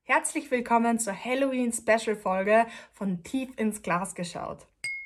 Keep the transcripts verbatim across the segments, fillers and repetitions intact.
Herzlich willkommen zur Halloween-Special-Folge von Tief ins Glas geschaut.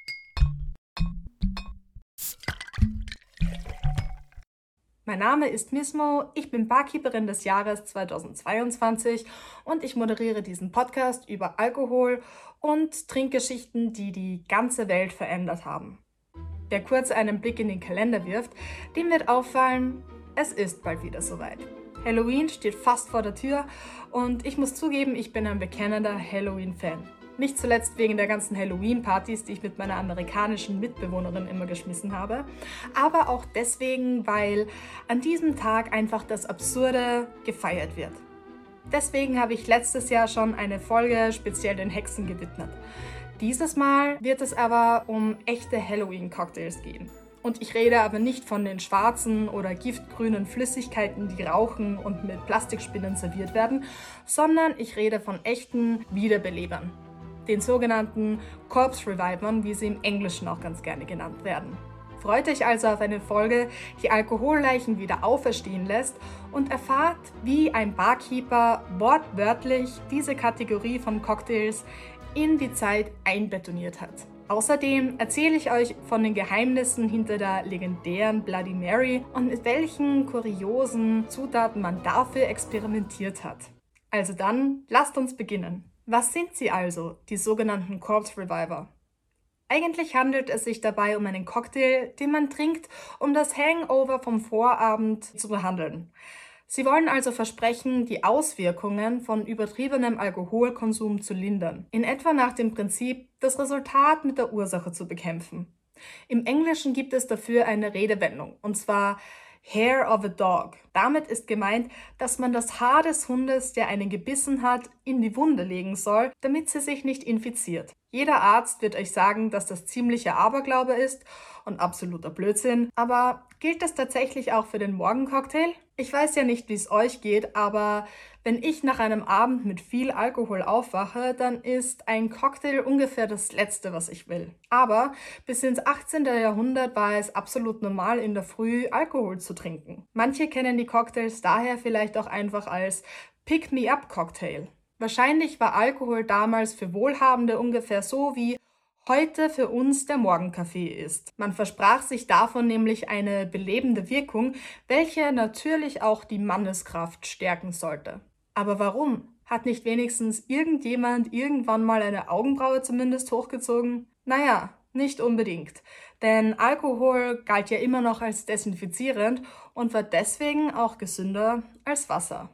Mein Name ist Mismo, ich bin Barkeeperin des Jahres zweitausendzweiundzwanzig und ich moderiere diesen Podcast über Alkohol und Trinkgeschichten, die die ganze Welt verändert haben. Wer kurz einen Blick in den Kalender wirft, dem wird auffallen, es ist bald wieder soweit. Halloween steht fast vor der Tür und ich muss zugeben, ich bin ein bekennender Halloween-Fan. Nicht zuletzt wegen der ganzen Halloween-Partys, die ich mit meiner amerikanischen Mitbewohnerin immer geschmissen habe, aber auch deswegen, weil an diesem Tag einfach das Absurde gefeiert wird. Deswegen habe ich letztes Jahr schon eine Folge speziell den Hexen gewidmet. Dieses Mal wird es aber um echte Halloween-Cocktails gehen. Und ich rede aber nicht von den schwarzen oder giftgrünen Flüssigkeiten, die rauchen und mit Plastikspinnen serviert werden, sondern ich rede von echten Wiederbelebern, den sogenannten Corpse Revivern, wie sie im Englischen auch ganz gerne genannt werden. Freut euch also auf eine Folge, die Alkoholleichen wieder auferstehen lässt und erfahrt, wie ein Barkeeper wortwörtlich diese Kategorie von Cocktails in die Zeit einbetoniert hat. Außerdem erzähle ich euch von den Geheimnissen hinter der legendären Bloody Mary und mit welchen kuriosen Zutaten man dafür experimentiert hat. Also dann, lasst uns beginnen. Was sind sie also, die sogenannten Corpse Reviver? Eigentlich handelt es sich dabei um einen Cocktail, den man trinkt, um das Hangover vom Vorabend zu behandeln. Sie wollen also versprechen, die Auswirkungen von übertriebenem Alkoholkonsum zu lindern. In etwa nach dem Prinzip, das Resultat mit der Ursache zu bekämpfen. Im Englischen gibt es dafür eine Redewendung, und zwar Hair of a Dog. Damit ist gemeint, dass man das Haar des Hundes, der einen gebissen hat, in die Wunde legen soll, damit sie sich nicht infiziert. Jeder Arzt wird euch sagen, dass das ziemlicher Aberglaube ist und absoluter Blödsinn, aber gilt das tatsächlich auch für den Morgencocktail? Ich weiß ja nicht, wie es euch geht, aber wenn ich nach einem Abend mit viel Alkohol aufwache, dann ist ein Cocktail ungefähr das Letzte, was ich will. Aber bis ins achtzehnten Jahrhundert war es absolut normal, in der Früh Alkohol zu trinken. Manche kennen die Cocktails daher vielleicht auch einfach als Pick-me-up-Cocktail. Wahrscheinlich war Alkohol damals für Wohlhabende ungefähr so wie heute für uns der Morgenkaffee ist. Man versprach sich davon nämlich eine belebende Wirkung, welche natürlich auch die Manneskraft stärken sollte. Aber warum? Hat nicht wenigstens irgendjemand irgendwann mal eine Augenbraue zumindest hochgezogen? Naja, nicht unbedingt. Denn Alkohol galt ja immer noch als desinfizierend und war deswegen auch gesünder als Wasser.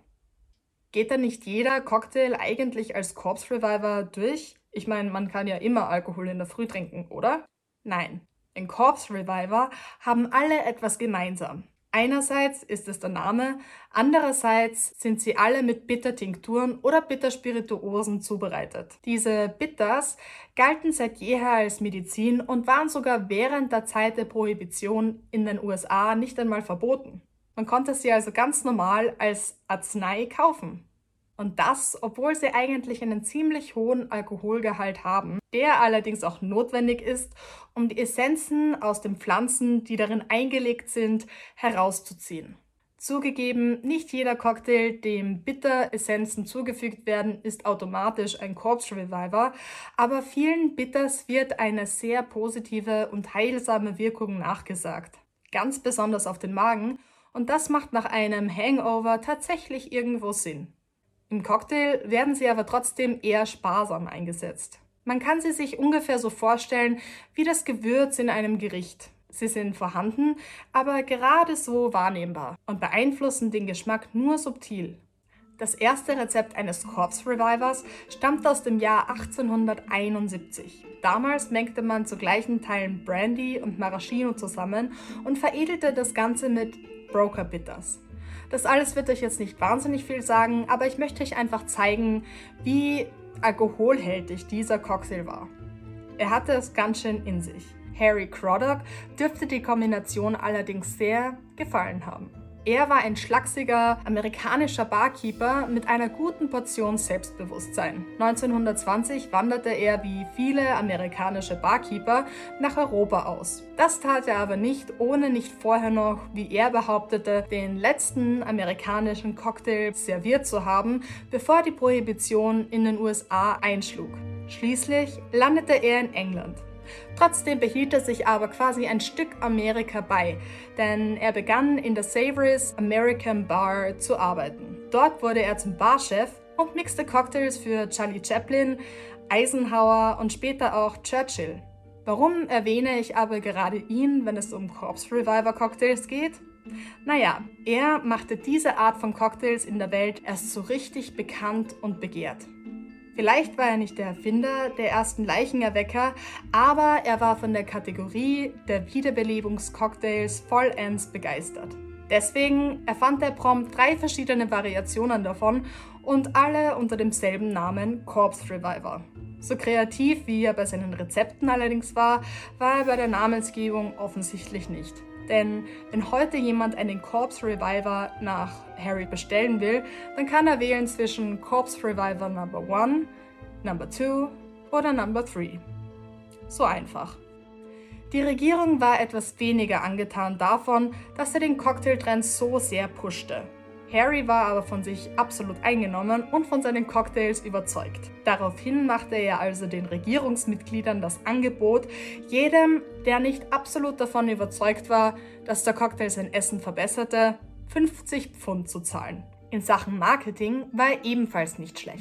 Geht dann nicht jeder Cocktail eigentlich als Corpse Reviver durch? Ich meine, man kann ja immer Alkohol in der Früh trinken, oder? Nein, in Corpse Reviver haben alle etwas gemeinsam. Einerseits ist es der Name, andererseits sind sie alle mit Bittertinkturen oder Bitterspirituosen zubereitet. Diese Bitters galten seit jeher als Medizin und waren sogar während der Zeit der Prohibition in den U S A nicht einmal verboten. Man konnte sie also ganz normal als Arznei kaufen. Und das, obwohl sie eigentlich einen ziemlich hohen Alkoholgehalt haben, der allerdings auch notwendig ist, um die Essenzen aus den Pflanzen, die darin eingelegt sind, herauszuziehen. Zugegeben, nicht jeder Cocktail, dem Bitteressenzen zugefügt werden, ist automatisch ein Corpse Reviver, aber vielen Bitters wird eine sehr positive und heilsame Wirkung nachgesagt. Ganz besonders auf den Magen, und das macht nach einem Hangover tatsächlich irgendwo Sinn. Im Cocktail werden sie aber trotzdem eher sparsam eingesetzt. Man kann sie sich ungefähr so vorstellen wie das Gewürz in einem Gericht. Sie sind vorhanden, aber gerade so wahrnehmbar und beeinflussen den Geschmack nur subtil. Das erste Rezept eines Corpse Revivers stammt aus dem Jahr achtzehnhunderteinundsiebzig. Damals mengte man zu gleichen Teilen Brandy und Maraschino zusammen und veredelte das Ganze mit Broker Bitters. Das alles wird euch jetzt nicht wahnsinnig viel sagen, aber ich möchte euch einfach zeigen, wie alkoholhältig dieser Cocktail war. Er hatte es ganz schön in sich. Harry Craddock dürfte die Kombination allerdings sehr gefallen haben. Er war ein schlachsiger amerikanischer Barkeeper mit einer guten Portion Selbstbewusstsein. neunzehnhundertzwanzig wanderte er wie viele amerikanische Barkeeper nach Europa aus. Das tat er aber nicht, ohne nicht vorher noch, wie er behauptete, den letzten amerikanischen Cocktail serviert zu haben, bevor die Prohibition in den U S A einschlug. Schließlich landete er in England. Trotzdem behielt er sich aber quasi ein Stück Amerika bei, denn er begann in der Savory's American Bar zu arbeiten. Dort wurde er zum Barchef und mixte Cocktails für Charlie Chaplin, Eisenhower und später auch Churchill. Warum erwähne ich aber gerade ihn, wenn es um Corpse Reviver Cocktails geht? Naja, er machte diese Art von Cocktails in der Welt erst so richtig bekannt und begehrt. Vielleicht war er nicht der Erfinder der ersten Leichenerwecker, aber er war von der Kategorie der Wiederbelebungscocktails vollends begeistert. Deswegen erfand er prompt drei verschiedene Variationen davon und alle unter demselben Namen Corpse Reviver. So kreativ wie er bei seinen Rezepten allerdings war, war er bei der Namensgebung offensichtlich nicht. Denn wenn heute jemand einen Corpse Reviver nach Harry bestellen will, dann kann er wählen zwischen Corpse Reviver Number One, Number Two oder Number Three. So einfach. Die Regierung war etwas weniger angetan davon, dass er den Cocktailtrend so sehr pushte. Harry war aber von sich absolut eingenommen und von seinen Cocktails überzeugt. Daraufhin machte er also den Regierungsmitgliedern das Angebot, jedem, der nicht absolut davon überzeugt war, dass der Cocktail sein Essen verbesserte, fünfzig Pfund zu zahlen. In Sachen Marketing war er ebenfalls nicht schlecht.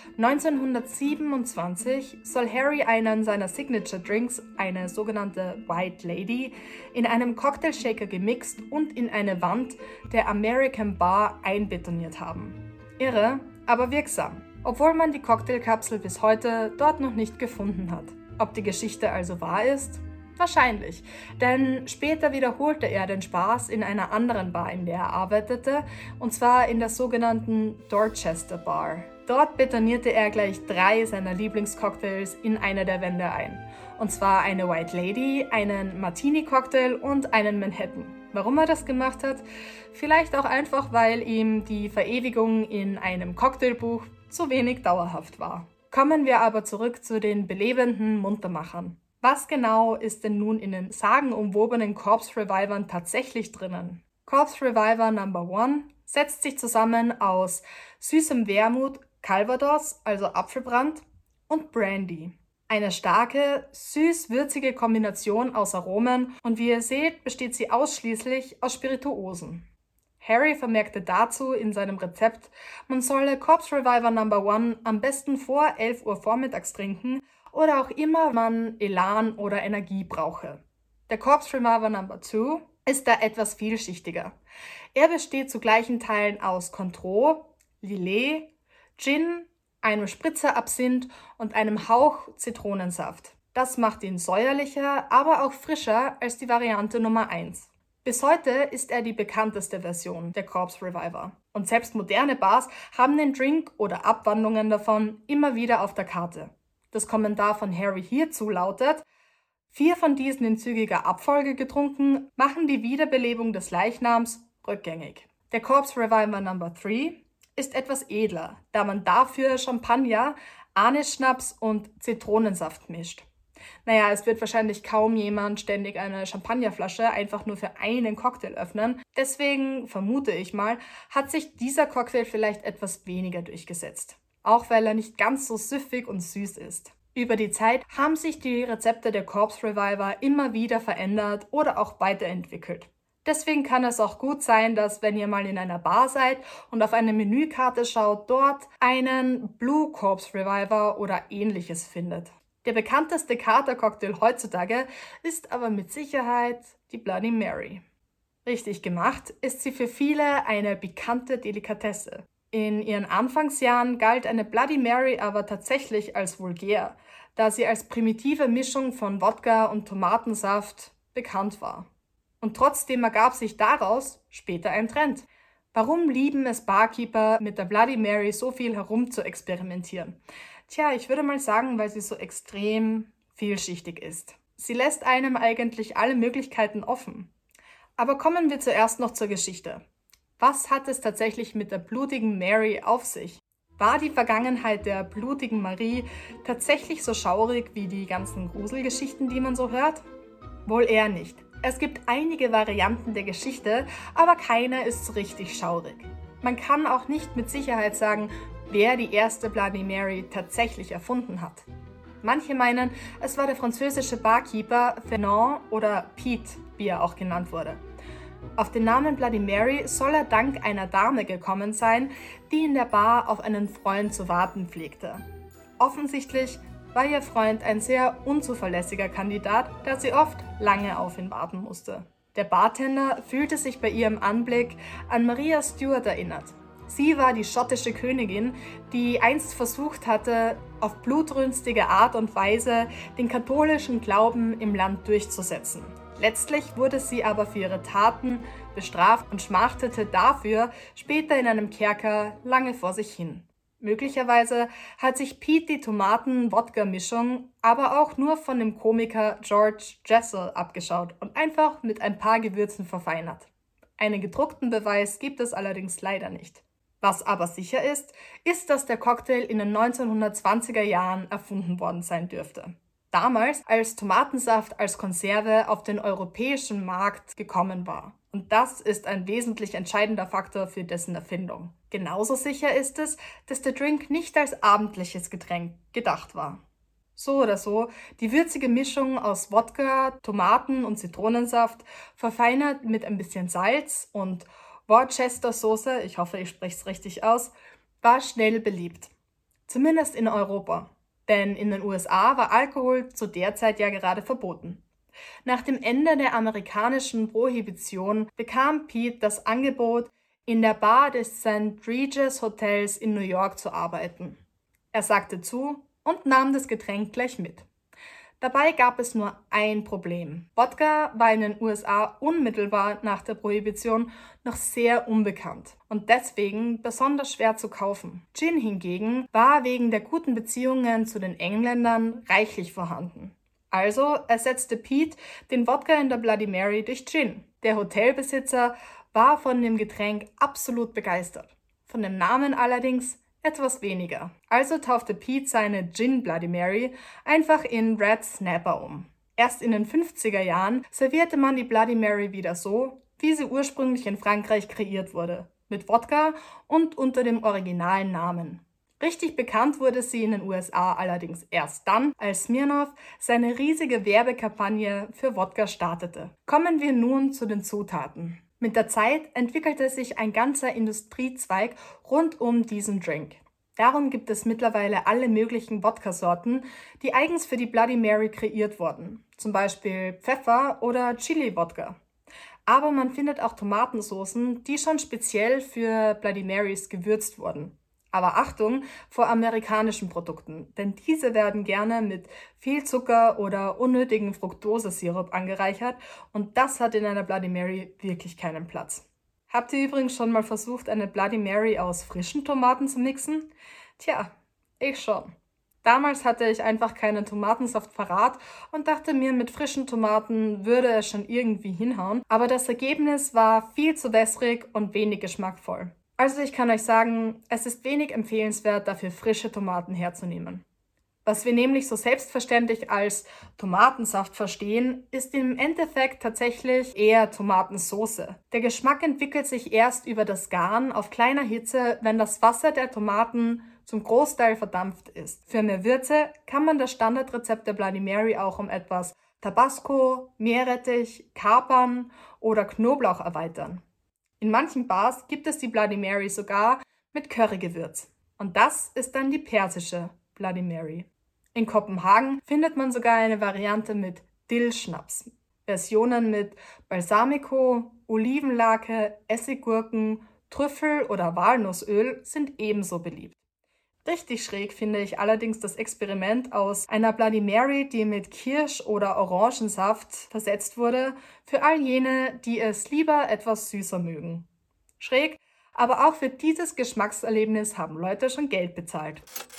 neunzehnhundertsiebenundzwanzig soll Harry einen seiner Signature Drinks, eine sogenannte White Lady, in einem Cocktailshaker gemixt und in eine Wand der American Bar einbetoniert haben. Irre, aber wirksam, obwohl man die Cocktailkapsel bis heute dort noch nicht gefunden hat. Ob die Geschichte also wahr ist? Wahrscheinlich, denn später wiederholte er den Spaß in einer anderen Bar, in der er arbeitete, und zwar in der sogenannten Dorchester Bar. Dort betonierte er gleich drei seiner Lieblingscocktails in eine der Wände ein. Und zwar eine White Lady, einen Martini-Cocktail und einen Manhattan. Warum er das gemacht hat? Vielleicht auch einfach, weil ihm die Verewigung in einem Cocktailbuch zu wenig dauerhaft war. Kommen wir aber zurück zu den belebenden Muntermachern. Was genau ist denn nun in den sagenumwobenen Corpse Revivern tatsächlich drinnen? Corpse Reviver Number One setzt sich zusammen aus süßem Wermut, Calvados, also Apfelbrand, und Brandy. Eine starke, süß-würzige Kombination aus Aromen und wie ihr seht, besteht sie ausschließlich aus Spirituosen. Harry vermerkte dazu in seinem Rezept, man solle Corpse Reviver Number One am besten vor elf Uhr vormittags trinken oder auch immer man Elan oder Energie brauche. Der Corpse Reviver Number Two ist da etwas vielschichtiger. Er besteht zu gleichen Teilen aus Cointreau, Lillet, Gin, einem Spritzer Absinth und einem Hauch Zitronensaft. Das macht ihn säuerlicher, aber auch frischer als die Variante Nummer eins. Bis heute ist er die bekannteste Version der Corpse Reviver. Und selbst moderne Bars haben den Drink oder Abwandlungen davon immer wieder auf der Karte. Das Kommentar von Harry hierzu lautet: Vier von diesen in zügiger Abfolge getrunken, machen die Wiederbelebung des Leichnams rückgängig. Der Corpse Reviver Number Three ist etwas edler, da man dafür Champagner, Anisschnaps und Zitronensaft mischt. Naja, es wird wahrscheinlich kaum jemand ständig eine Champagnerflasche einfach nur für einen Cocktail öffnen. Deswegen, vermute ich mal, hat sich dieser Cocktail vielleicht etwas weniger durchgesetzt. Auch weil er nicht ganz so süffig und süß ist. Über die Zeit haben sich die Rezepte der Corpse Reviver immer wieder verändert oder auch weiterentwickelt. Deswegen kann es auch gut sein, dass wenn ihr mal in einer Bar seid und auf eine Menükarte schaut, dort einen Blue Corpse Reviver oder ähnliches findet. Der bekannteste Kater-Cocktail heutzutage ist aber mit Sicherheit die Bloody Mary. Richtig gemacht ist sie für viele eine pikante Delikatesse. In ihren Anfangsjahren galt eine Bloody Mary aber tatsächlich als vulgär, da sie als primitive Mischung von Wodka und Tomatensaft bekannt war. Und trotzdem ergab sich daraus später ein Trend. Warum lieben es Barkeeper, mit der Bloody Mary so viel herum zu experimentieren? Tja, ich würde mal sagen, weil sie so extrem vielschichtig ist. Sie lässt einem eigentlich alle Möglichkeiten offen. Aber kommen wir zuerst noch zur Geschichte. Was hat es tatsächlich mit der blutigen Mary auf sich? War die Vergangenheit der blutigen Marie tatsächlich so schaurig wie die ganzen Gruselgeschichten, die man so hört? Wohl eher nicht. Es gibt einige Varianten der Geschichte, aber keine ist so richtig schaurig. Man kann auch nicht mit Sicherheit sagen, wer die erste Bloody Mary tatsächlich erfunden hat. Manche meinen, es war der französische Barkeeper Fernand oder Pete, wie er auch genannt wurde. Auf den Namen Bloody Mary soll er dank einer Dame gekommen sein, die in der Bar auf einen Freund zu warten pflegte. Offensichtlich war ihr Freund ein sehr unzuverlässiger Kandidat, da sie oft lange auf ihn warten musste. Der Bartender fühlte sich bei ihrem Anblick an Maria Stuart erinnert. Sie war die schottische Königin, die einst versucht hatte, auf blutrünstige Art und Weise den katholischen Glauben im Land durchzusetzen. Letztlich wurde sie aber für ihre Taten bestraft und schmachtete dafür später in einem Kerker lange vor sich hin. Möglicherweise hat sich Pete die Tomaten-Wodka-Mischung aber auch nur von dem Komiker George Jessel abgeschaut und einfach mit ein paar Gewürzen verfeinert. Einen gedruckten Beweis gibt es allerdings leider nicht. Was aber sicher ist, ist, dass der Cocktail in den neunzehnhundertzwanziger Jahren erfunden worden sein dürfte. Damals, als Tomatensaft als Konserve auf den europäischen Markt gekommen war. Und das ist ein wesentlich entscheidender Faktor für dessen Erfindung. Genauso sicher ist es, dass der Drink nicht als abendliches Getränk gedacht war. So oder so, die würzige Mischung aus Wodka, Tomaten und Zitronensaft, verfeinert mit ein bisschen Salz und Worcester-Soße, ich hoffe, ich spreche es richtig aus, war schnell beliebt. Zumindest in Europa. Denn in den U S A war Alkohol zu der Zeit ja gerade verboten. Nach dem Ende der amerikanischen Prohibition bekam Pete das Angebot, in der Bar des Saint Regis Hotels in New York zu arbeiten. Er sagte zu und nahm das Getränk gleich mit. Dabei gab es nur ein Problem. Wodka war in den U S A unmittelbar nach der Prohibition noch sehr unbekannt und deswegen besonders schwer zu kaufen. Gin hingegen war wegen der guten Beziehungen zu den Engländern reichlich vorhanden. Also ersetzte Pete den Wodka in der Bloody Mary durch Gin. Der Hotelbesitzer war von dem Getränk absolut begeistert. Von dem Namen allerdings etwas weniger. Also taufte Pete seine Gin Bloody Mary einfach in Red Snapper um. Erst in den fünfziger Jahren servierte man die Bloody Mary wieder so, wie sie ursprünglich in Frankreich kreiert wurde, mit Wodka und unter dem originalen Namen. Richtig bekannt wurde sie in den U S A allerdings erst dann, als Smirnoff seine riesige Werbekampagne für Wodka startete. Kommen wir nun zu den Zutaten. Mit der Zeit entwickelte sich ein ganzer Industriezweig rund um diesen Drink. Darum gibt es mittlerweile alle möglichen Wodka-Sorten, die eigens für die Bloody Mary kreiert wurden. Zum Beispiel Pfeffer- oder Chili-Wodka. Aber man findet auch Tomatensoßen, die schon speziell für Bloody Marys gewürzt wurden. Aber Achtung vor amerikanischen Produkten, denn diese werden gerne mit viel Zucker oder unnötigem Fructosesirup angereichert und das hat in einer Bloody Mary wirklich keinen Platz. Habt ihr übrigens schon mal versucht, eine Bloody Mary aus frischen Tomaten zu mixen? Tja, ich schon. Damals hatte ich einfach keinen Tomatensaft parat und dachte mir, mit frischen Tomaten würde es schon irgendwie hinhauen, aber das Ergebnis war viel zu wässrig und wenig geschmackvoll. Also ich kann euch sagen, es ist wenig empfehlenswert, dafür frische Tomaten herzunehmen. Was wir nämlich so selbstverständlich als Tomatensaft verstehen, ist im Endeffekt tatsächlich eher Tomatensauce. Der Geschmack entwickelt sich erst über das Garen auf kleiner Hitze, wenn das Wasser der Tomaten zum Großteil verdampft ist. Für mehr Würze kann man das Standardrezept der Bloody Mary auch um etwas Tabasco, Meerrettich, Kapern oder Knoblauch erweitern. In manchen Bars gibt es die Bloody Mary sogar mit Currygewürz. Und das ist dann die persische Bloody Mary. In Kopenhagen findet man sogar eine Variante mit Dill-Schnaps. Versionen mit Balsamico, Olivenlake, Essiggurken, Trüffel oder Walnussöl sind ebenso beliebt. Richtig schräg finde ich allerdings das Experiment aus einer Bloody Mary, die mit Kirsch- oder Orangensaft versetzt wurde, für all jene, die es lieber etwas süßer mögen. Schräg, aber auch für dieses Geschmackserlebnis haben Leute schon Geld bezahlt.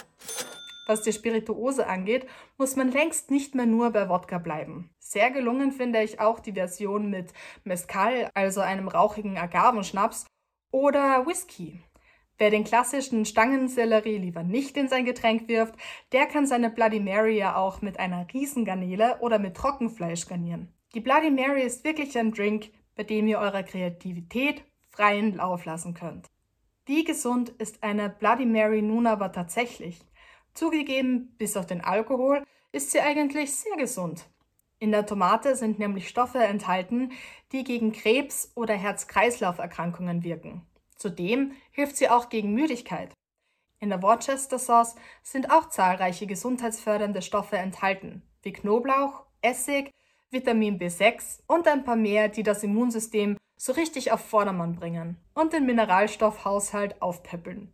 Was die Spirituose angeht, muss man längst nicht mehr nur bei Wodka bleiben. Sehr gelungen finde ich auch die Version mit Mezcal, also einem rauchigen Agavenschnaps, Oder Whisky. Wer den klassischen Stangensellerie lieber nicht in sein Getränk wirft, der kann seine Bloody Mary ja auch mit einer Riesengarnele oder mit Trockenfleisch garnieren. Die Bloody Mary ist wirklich ein Drink, bei dem ihr eurer Kreativität freien Lauf lassen könnt. Wie gesund ist eine Bloody Mary nun aber tatsächlich? Zugegeben, bis auf den Alkohol ist sie eigentlich sehr gesund. In der Tomate sind nämlich Stoffe enthalten, die gegen Krebs- oder Herz-Kreislauf-Erkrankungen wirken. Zudem hilft sie auch gegen Müdigkeit. In der Worcester Sauce sind auch zahlreiche gesundheitsfördernde Stoffe enthalten, wie Knoblauch, Essig, Vitamin B sechs und ein paar mehr, die das Immunsystem so richtig auf Vordermann bringen und den Mineralstoffhaushalt aufpäppeln.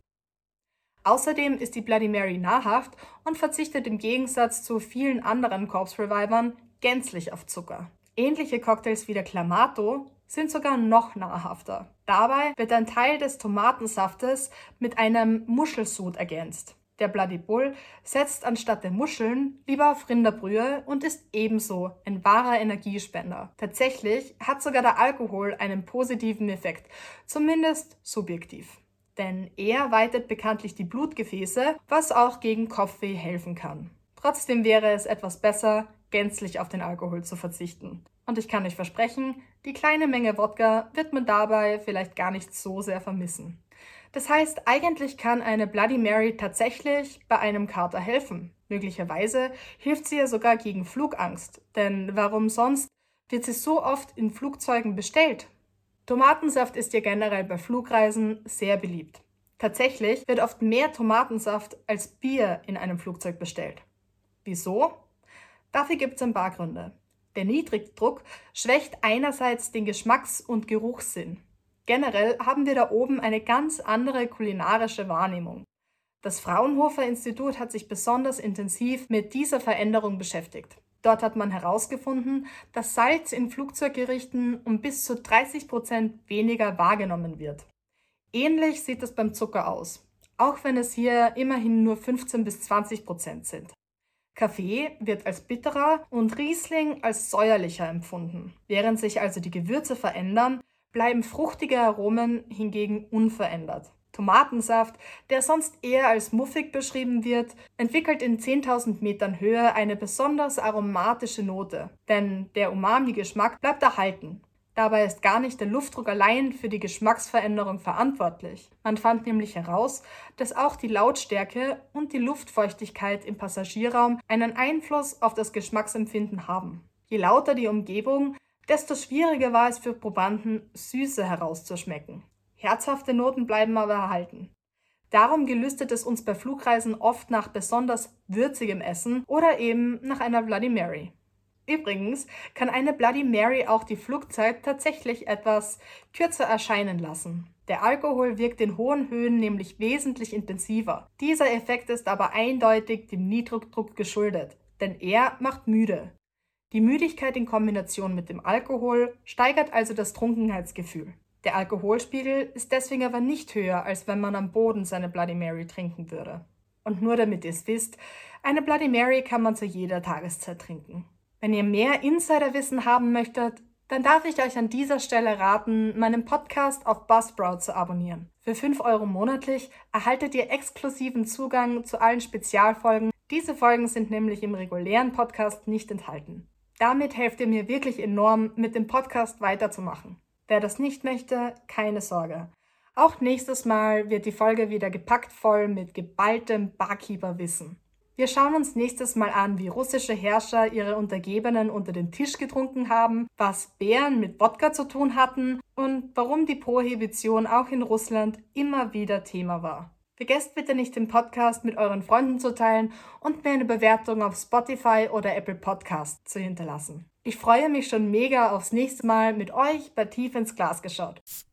Außerdem ist die Bloody Mary nahrhaft und verzichtet im Gegensatz zu vielen anderen Corpse Revivern gänzlich auf Zucker. Ähnliche Cocktails wie der Clamato sind sogar noch nahrhafter. Dabei wird ein Teil des Tomatensaftes mit einem Muschelsud ergänzt. Der Bloody Bull setzt anstatt der Muscheln lieber auf Rinderbrühe und ist ebenso ein wahrer Energiespender. Tatsächlich hat sogar der Alkohol einen positiven Effekt, zumindest subjektiv. Denn er weitet bekanntlich die Blutgefäße, was auch gegen Kopfweh helfen kann. Trotzdem wäre es etwas besser, gänzlich auf den Alkohol zu verzichten. Und ich kann euch versprechen, die kleine Menge Wodka wird man dabei vielleicht gar nicht so sehr vermissen. Das heißt, eigentlich kann eine Bloody Mary tatsächlich bei einem Kater helfen. Möglicherweise hilft sie ja sogar gegen Flugangst, denn warum sonst wird sie so oft in Flugzeugen bestellt? Tomatensaft ist ja generell bei Flugreisen sehr beliebt. Tatsächlich wird oft mehr Tomatensaft als Bier in einem Flugzeug bestellt. Wieso? Dafür gibt es ein paar Gründe. Der Niedrigdruck schwächt einerseits den Geschmacks- und Geruchssinn. Generell haben wir da oben eine ganz andere kulinarische Wahrnehmung. Das Fraunhofer Institut hat sich besonders intensiv mit dieser Veränderung beschäftigt. Dort hat man herausgefunden, dass Salz in Flugzeuggerichten um bis zu dreißig Prozent weniger wahrgenommen wird. Ähnlich sieht es beim Zucker aus, auch wenn es hier immerhin nur fünfzehn bis zwanzig Prozent sind. Kaffee wird als bitterer und Riesling als säuerlicher empfunden. Während sich also die Gewürze verändern, bleiben fruchtige Aromen hingegen unverändert. Tomatensaft, der sonst eher als muffig beschrieben wird, entwickelt in zehntausend Metern Höhe eine besonders aromatische Note, denn der Umami-Geschmack bleibt erhalten. Dabei ist gar nicht der Luftdruck allein für die Geschmacksveränderung verantwortlich. Man fand nämlich heraus, dass auch die Lautstärke und die Luftfeuchtigkeit im Passagierraum einen Einfluss auf das Geschmacksempfinden haben. Je lauter die Umgebung, desto schwieriger war es für Probanden, Süße herauszuschmecken. Herzhafte Noten bleiben aber erhalten. Darum gelüstet es uns bei Flugreisen oft nach besonders würzigem Essen oder eben nach einer Bloody Mary. Übrigens kann eine Bloody Mary auch die Flugzeit tatsächlich etwas kürzer erscheinen lassen. Der Alkohol wirkt in hohen Höhen nämlich wesentlich intensiver. Dieser Effekt ist aber eindeutig dem Niedrigdruck geschuldet, denn er macht müde. Die Müdigkeit in Kombination mit dem Alkohol steigert also das Trunkenheitsgefühl. Der Alkoholspiegel ist deswegen aber nicht höher, als wenn man am Boden seine Bloody Mary trinken würde. Und nur damit ihr es wisst, eine Bloody Mary kann man zu jeder Tageszeit trinken. Wenn ihr mehr Insiderwissen haben möchtet, dann darf ich euch an dieser Stelle raten, meinen Podcast auf Buzzsprout zu abonnieren. Für fünf Euro monatlich erhaltet ihr exklusiven Zugang zu allen Spezialfolgen. Diese Folgen sind nämlich im regulären Podcast nicht enthalten. Damit helft ihr mir wirklich enorm, mit dem Podcast weiterzumachen. Wer das nicht möchte, keine Sorge. Auch nächstes Mal wird die Folge wieder gepackt voll mit geballtem Barkeeper-Wissen. Wir schauen uns nächstes Mal an, wie russische Herrscher ihre Untergebenen unter den Tisch getrunken haben, was Bären mit Wodka zu tun hatten und warum die Prohibition auch in Russland immer wieder Thema war. Vergesst bitte nicht, den Podcast mit euren Freunden zu teilen und mir eine Bewertung auf Spotify oder Apple Podcast zu hinterlassen. Ich freue mich schon mega aufs nächste Mal mit euch bei Tief ins Glas geschaut.